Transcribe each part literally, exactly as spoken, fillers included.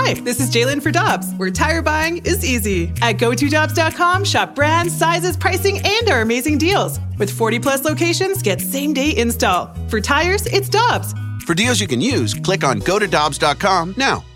Hi, this is Jalen for Dobbs, where tire buying is easy. At go to dobbs dot com, shop brands, sizes, pricing, and our amazing deals. With forty plus locations, get same-day install. For tires, it's Dobbs. For deals you can use, click on go to dobbs dot com now.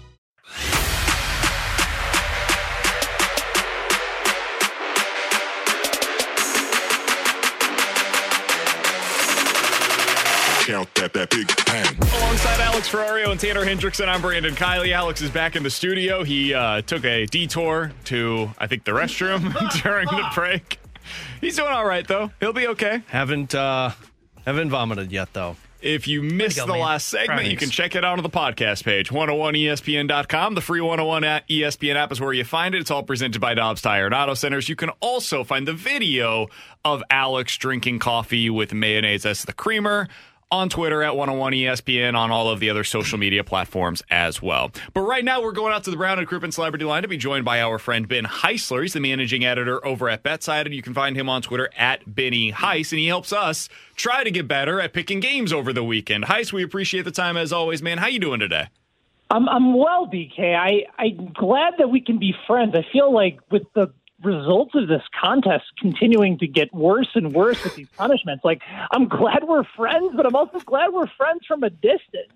Count that, that big bang. Alongside Alex Ferrario and Tanner Hendrickson, I'm Brandon Kiley. Alex is back in the studio. He uh, took a detour to, I think, the restroom during the break. He's doing all right, though. He'll be okay. Haven't uh, haven't vomited yet, though. If you missed go, the man. last segment, Thanks. you can check it out on the podcast page, one oh one E S P N dot com. The free one oh one E S P N app is where you find it. It's all presented by Dobbs Tire and Auto Centers. You can also find the video of Alex drinking coffee with mayonnaise as the creamer on Twitter at one oh one E S P N, on all of the other social media platforms as well. But right now, we're going out to the Brown and Crouppen Celebrity Line to be joined by our friend Ben Heisler. He's the managing editor over at BetSide, and you can find him on Twitter at Benny Heis, and he helps us try to get better at picking games over the weekend. Heis, we appreciate the time as always, man. How you doing today? I'm I'm well, B K. I, I'm glad that we can be friends. I feel like with the results of this contest continuing to get worse and worse with these punishments, like, I'm glad we're friends, but I'm also glad we're friends from a distance.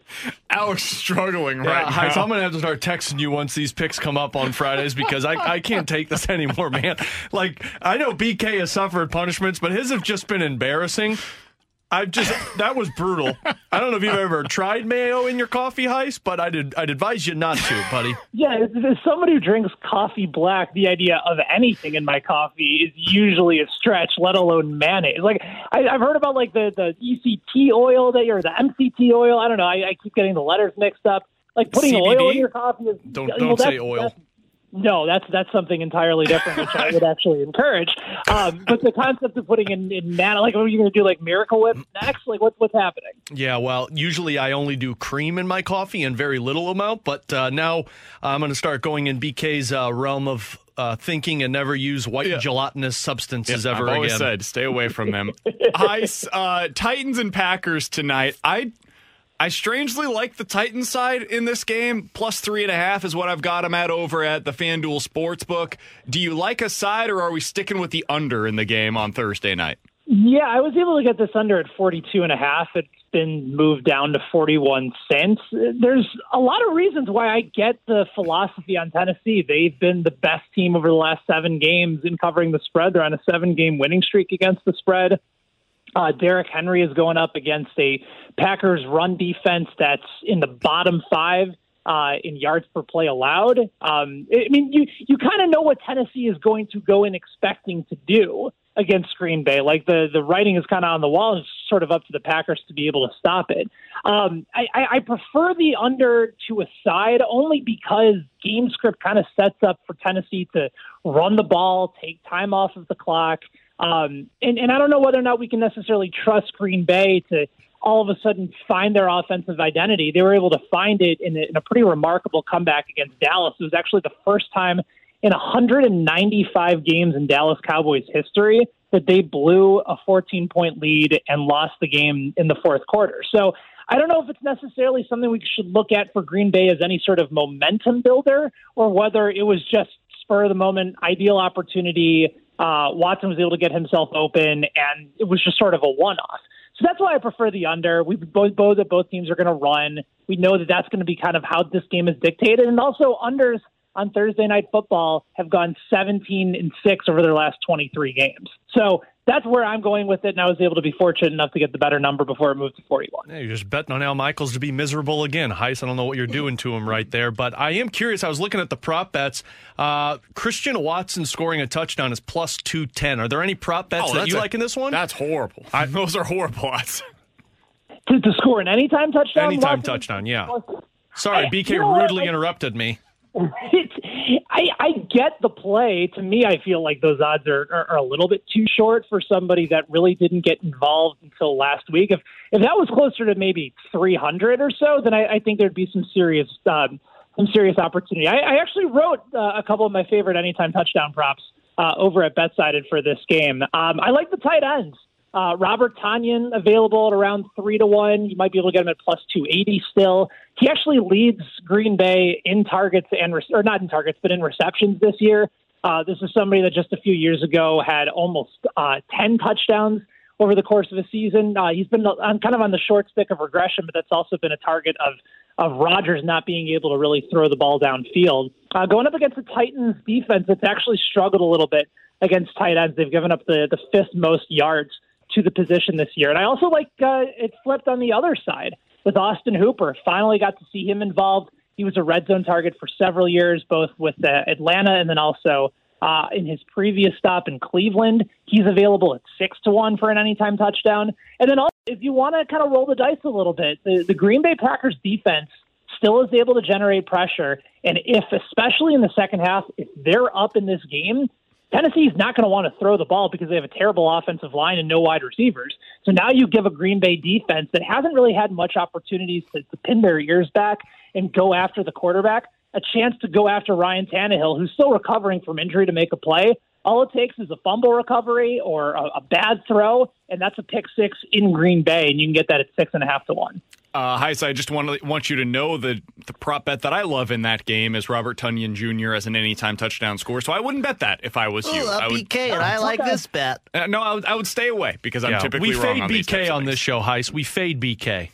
Alex is struggling Yeah, right Heis, now. I'm going to have to start texting you once these picks come up on Fridays because I, I can't take this anymore, man. Like, I know B K has suffered punishments, but his have just been embarrassing. I just that was brutal. I don't know if you've ever tried mayo in your coffee, Heis, but I'd I'd advise you not to, buddy. Yeah, as, as somebody who drinks coffee black, the idea of anything in my coffee is usually a stretch, let alone mayonnaise. Like, I, I've heard about like the, the E C T oil that or the M C T oil. I don't know. I, I keep getting the letters mixed up. Like putting C B D? oil in your coffee is Don't well, don't that's- say oil. that's- No, that's that's something entirely different, which I would actually encourage. Um, but the concept of putting in, in man, like, what are you going to do, like Miracle Whip next? Like, what's what's happening? Yeah, well, usually I only do cream in my coffee and very little amount, but uh, now I'm going to start going in B K's uh, realm of uh, thinking and never use white Yeah. gelatinous substances Yeah, ever I've always again. said, stay away from them. Heis, uh, Titans and Packers tonight. I I strangely like the Titans side in this game. Plus three and a half is what I've got them at over at the FanDuel Sportsbook. Do you like a side, or are we sticking with the under in the game on Thursday night? Yeah, I was able to get this under at forty-two and a half. It's been moved down to forty-one cents. There's a lot of reasons why I get the philosophy on Tennessee. They've been the best team over the last seven games in covering the spread. They're on a seven-game winning streak against the spread. Uh, Derrick Henry is going up against a Packers run defense that's in the bottom five uh, in yards per play allowed. Um, I mean, you, you kind of know what Tennessee is going to go in expecting to do against Green Bay. Like, the, the writing is kind of on the wall. It's sort of up to the Packers to be able to stop it. Um, I, I, I prefer the under to a side only because game script kind of sets up for Tennessee to run the ball, take time off of the clock. Um, and, and I don't know whether or not we can necessarily trust Green Bay to all of a sudden find their offensive identity. They were able to find it in a, in a pretty remarkable comeback against Dallas. It was actually the first time in one hundred ninety-five games in Dallas Cowboys history that they blew a fourteen-point lead and lost the game in the fourth quarter. So I don't know if it's necessarily something we should look at for Green Bay as any sort of momentum builder, or whether it was just spur of the moment, ideal opportunity. Uh, Watson was able to get himself open, and it was just sort of a one-off. So that's why I prefer the under. We both both that both teams are going to run. We know that that's going to be kind of how this game is dictated, and also unders on Thursday Night Football have gone seventeen and six over their last twenty-three games. So that's where I'm going with it, and I was able to be fortunate enough to get the better number before it moved to forty-one. Yeah, you're just betting on Al Michaels to be miserable again. Heis, I don't know what you're doing to him right there, but I am curious. I was looking at the prop bets. Uh, Christian Watson scoring a touchdown is plus two ten. Are there any prop bets Oh, that that's you a- like in this one? That's horrible. I, those are horrible odds. To, to score an anytime touchdown? Anytime Watson? touchdown, yeah. Sorry, I- B K you know what? rudely I- interrupted me. It's, I, I get the play. To me, I feel like those odds are, are, are a little bit too short for somebody that really didn't get involved until last week. If if that was closer to maybe three hundred or so, then I, I think there'd be some serious um, some serious opportunity. I, I actually wrote uh, a couple of my favorite anytime touchdown props uh, over at BetSided for this game. Um, I like the tight ends. Uh, Robert Tonyan available at around three to one. You might be able to get him at plus two eighty still. He actually leads Green Bay in targets and or not in targets, but in receptions this year. Uh, this is somebody that just a few years ago had almost uh, ten touchdowns over the course of a season. Uh, he's been on, kind of on the short stick of regression, but that's also been a target of of Rodgers not being able to really throw the ball downfield. Uh, going up against the Titans defense, it's actually struggled a little bit against tight ends. They've given up the, the fifth most yards to the position this year. And I also like uh, it flipped on the other side with Austin Hooper. Finally got to see him involved. He was a red zone target for several years, both with uh, Atlanta and then also uh, in his previous stop in Cleveland. He's available at six to one for an anytime touchdown. And then also, if you want to kind of roll the dice a little bit, the, the Green Bay Packers defense still is able to generate pressure. And if, especially in the second half, if they're up in this game, Tennessee's not going to want to throw the ball because they have a terrible offensive line and no wide receivers. So now you give a Green Bay defense that hasn't really had much opportunities to, to pin their ears back and go after the quarterback a chance to go after Ryan Tannehill, who's still recovering from injury, to make a play. All it takes is a fumble recovery or a, a bad throw, and that's a pick six in Green Bay, and you can get that at six and a half to one. Uh, Heis, I just want to, want you to know that the prop bet that I love in that game is Robert Tonyan Junior as an anytime touchdown score. So I wouldn't bet that if I was Ooh, you. I would, B K, and I like okay. this bet. Uh, no, I would, I would stay away because I'm Yeah, typically we wrong fade on B these K types of on things. this show, Heis. We fade B K.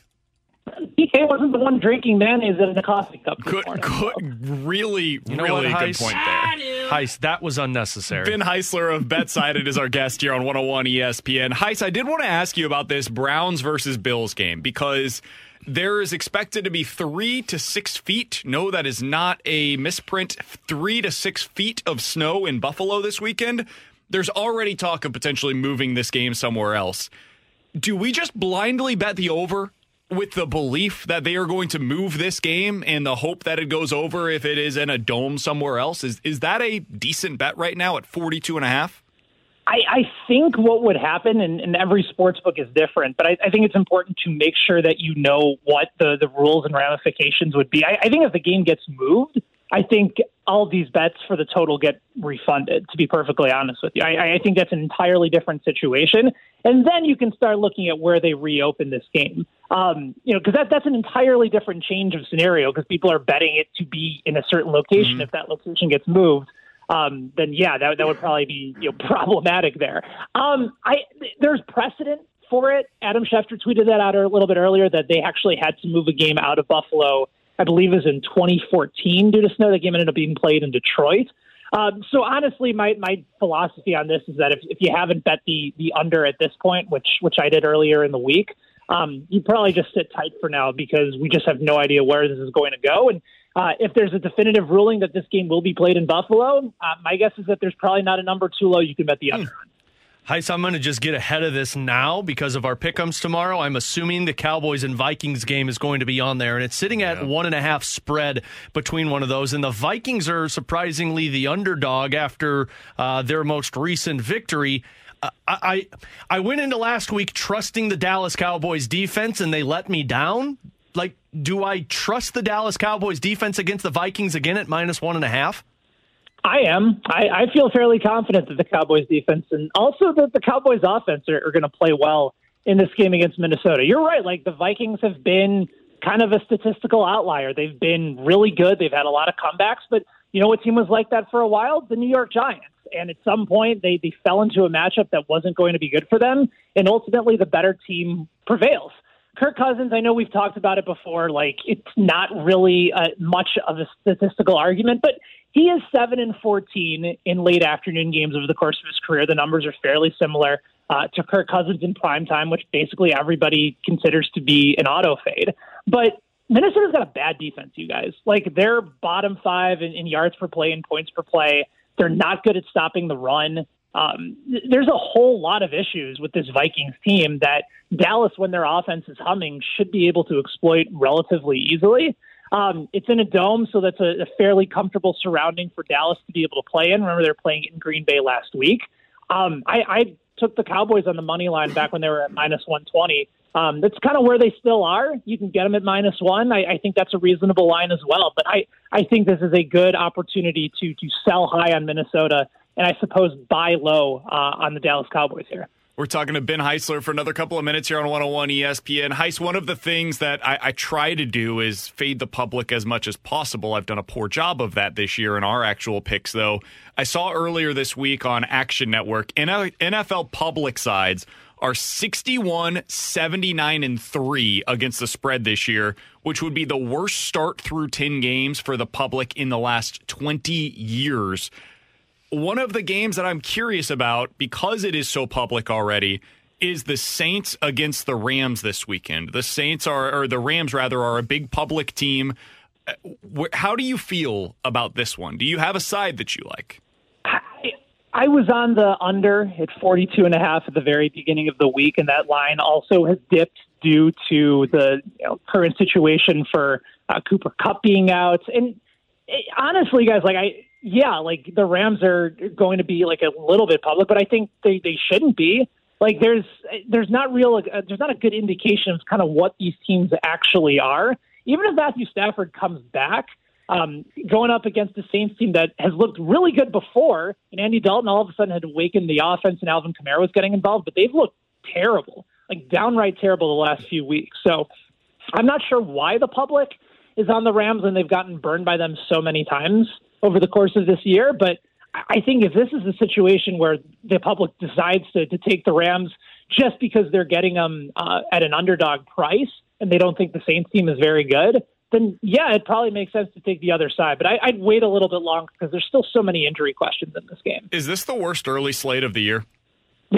B K wasn't the one drinking mayonnaise in a coffee cup this Good, morning. good, really, You know really what, good Heis? point there. Heis, that was unnecessary. Ben Heisler of BetSided is our guest here on one oh one E S P N. Heis, I did want to ask you about this Browns versus Bills game because there is expected to be three to six feet. No, that is not a misprint. Three to six feet of snow in Buffalo this weekend. There's already talk of potentially moving this game somewhere else. Do we just blindly bet the over with the belief that they are going to move this game and the hope that it goes over if it is in a dome somewhere else? Is is that a decent bet right now at forty-two and a half? I, I think what would happen, and, and every sports book is different, but I, I think it's important to make sure that you know what the, the rules and ramifications would be. I, I think if the game gets moved, I think all of these bets for the total get refunded, to be perfectly honest with you. I, I think that's an entirely different situation. And then you can start looking at where they reopen this game. Um, you know, because that, that's an entirely different change of scenario because people are betting it to be in a certain location. Mm-hmm. If that location gets moved, um, then yeah, that that would probably be you know, problematic there. Um, I there's precedent for it. Adam Schefter tweeted that out a little bit earlier that they actually had to move a game out of Buffalo. I believe it was in twenty fourteen due to snow. The game ended up being played in Detroit. Um, so honestly, my, my philosophy on this is that if, if you haven't bet the the under at this point, which which I did earlier in the week, um, you probably just sit tight for now because we just have no idea where this is going to go. And uh, if there's a definitive ruling that this game will be played in Buffalo, uh, my guess is that there's probably not a number too low you can bet the under on. Heis, I'm going to just get ahead of this now because of our pick'ems tomorrow. I'm assuming the Cowboys and Vikings game is going to be on there, and it's sitting at yeah. one and a half spread between one of those. And the Vikings are surprisingly the underdog after uh, their most recent victory. Uh, I I went into last week trusting the Dallas Cowboys defense, and they let me down. Like, do I trust the Dallas Cowboys defense against the Vikings again at minus one and a half? I am. I, I feel fairly confident that the Cowboys defense and also that the Cowboys offense are, are going to play well in this game against Minnesota. You're right. Like the Vikings have been kind of a statistical outlier. They've been really good. They've had a lot of comebacks, but you know what team was like that for a while? The New York Giants. And at some point they, they fell into a matchup that wasn't going to be good for them. And ultimately the better team prevails. Kirk Cousins, I know we've talked about it before. Like it's not really uh, much of a statistical argument, but he is seven and fourteen in late afternoon games over the course of his career. The numbers are fairly similar uh, to Kirk Cousins in primetime, which basically everybody considers to be an auto fade. But Minnesota's got a bad defense, you guys. Like they're bottom five in, in yards per play and points per play. They're not good at stopping the run. Um, there's a whole lot of issues with this Vikings team that Dallas, when their offense is humming, should be able to exploit relatively easily. Um, it's in a dome, so that's a, a fairly comfortable surrounding for Dallas to be able to play in. Remember, they're playing in Green Bay last week. Um, I, I took the Cowboys on the money line back when they were at minus one twenty. Um, that's kind of where they still are. You can get them at minus one. I, I think that's a reasonable line as well. But I, I think this is a good opportunity to to sell high on Minnesota and I suppose buy low uh, on the Dallas Cowboys here. We're talking to Ben Heisler for another couple of minutes here on one oh one E S P N. Heis, one of the things that I, I try to do is fade the public as much as possible. I've done a poor job of that this year in our actual picks, though. I saw earlier this week on Action Network, N F L public sides are sixty-one, seventy-nine, and three against the spread this year, which would be the worst start through ten games for the public in the last twenty years. One of the games that I'm curious about, because it is so public already, is the Saints against the Rams this weekend. The Saints are, or the Rams rather, are a big public team. How do you feel about this one? Do you have a side that you like? I was on the under at forty-two and a half at the very beginning of the week, and that line also has dipped due to the you know, current situation for uh, Cooper Kupp being out. And it, honestly, guys, like I, yeah, like the Rams are going to be like a little bit public, but I think they, they shouldn't be. Like there's there's not real uh, there's not a good indication of kind of what these teams actually are. Even if Matthew Stafford comes back. Um, going up against the Saints team that has looked really good before, and Andy Dalton all of a sudden had awakened the offense, and Alvin Kamara was getting involved, but they've looked terrible, like downright terrible the last few weeks. So I'm not sure why the public is on the Rams and they've gotten burned by them so many times over the course of this year. But I think if this is a situation where the public decides to, to take the Rams just because they're getting them uh, at an underdog price and they don't think the Saints team is very good, then yeah, it probably makes sense to take the other side. But I, I'd wait a little bit longer because there's still so many injury questions in this game. Is this the worst early slate of the year? uh,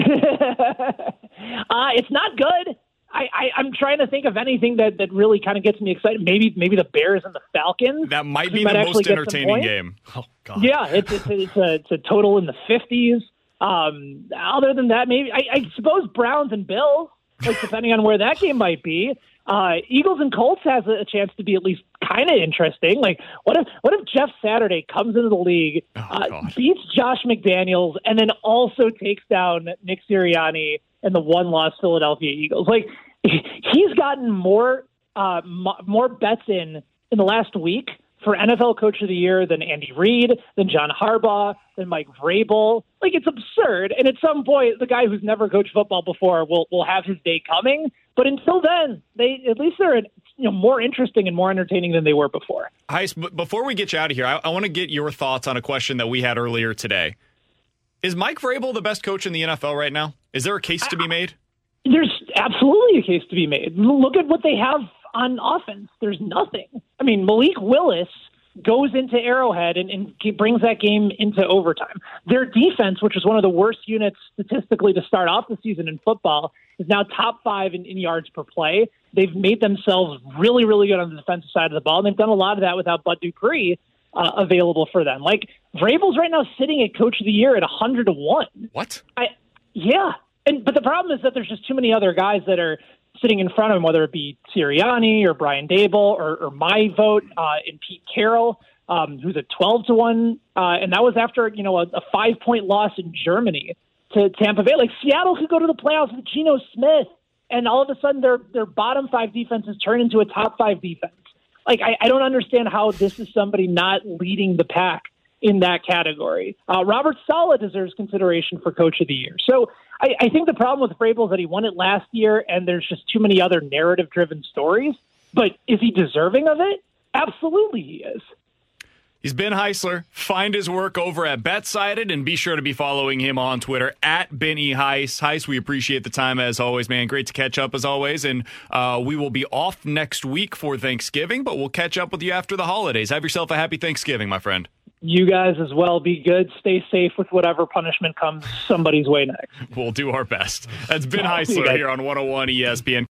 it's not good. I, I, I'm trying to think of anything that, that really kind of gets me excited. Maybe maybe the Bears and the Falcons. That might be might the most entertaining game. Oh, God. Yeah, it's, it's, it's, a, it's a total in the fifties. Um, other than that, maybe I, I suppose Browns and Bills, like depending on where that game might be. Uh, Eagles and Colts has a chance to be at least kind of interesting. Like, what if what if Jeff Saturday comes into the league, oh, uh, beats Josh McDaniels, and then also takes down Nick Sirianni and the one-loss Philadelphia Eagles? Like, he's gotten more uh, m- more bets in in the last week for N F L Coach of the Year than Andy Reid, than John Harbaugh, than Mike Vrabel. Like, it's absurd. And at some point, the guy who's never coached football before will will have his day coming. But until then, they at least they're you know more interesting and more entertaining than they were before. Heis, before we get you out of here, I, I want to get your thoughts on a question that we had earlier today. Is Mike Vrabel the best coach in the N F L right now? Is there a case to be made? There's absolutely a case to be made. Look at what they have on offense. There's nothing. I mean, Malik Willis goes into Arrowhead and, and brings that game into overtime. Their defense, which is one of the worst units statistically to start off the season in football, is now top five in, in yards per play. They've made themselves really, really good on the defensive side of the ball, and they've done a lot of that without Bud Dupree uh, available for them. Like, Vrabel's right now sitting at Coach of the Year at one hundred to one. What? I, yeah. And but the problem is that there's just too many other guys that are sitting in front of him, whether it be Sirianni or Brian Dable or, or my vote uh, in Pete Carroll, um, who's a twelve to one. Uh, and that was after, you know, a, a five point loss in Germany to Tampa Bay. Like, Seattle could go to the playoffs with Geno Smith, and all of a sudden their, their bottom five defenses turn into a top five defense. Like, I, I don't understand how this is somebody not leading the pack in that category. Uh, Robert Saleh deserves consideration for Coach of the Year. So I, I think the problem with Vrabel is that he won it last year, and there's just too many other narrative-driven stories. But is he deserving of it? Absolutely he is. He's Ben Heisler. Find his work over at BetSided, and be sure to be following him on Twitter, at Benny Heis. Heis, we appreciate the time as always, man. Great to catch up as always, and uh, we will be off next week for Thanksgiving, but we'll catch up with you after the holidays. Have yourself a happy Thanksgiving, my friend. You guys as well. Be good. Stay safe with whatever punishment comes somebody's way next. We'll do our best. That's Ben Heisler here on one oh one E S P N.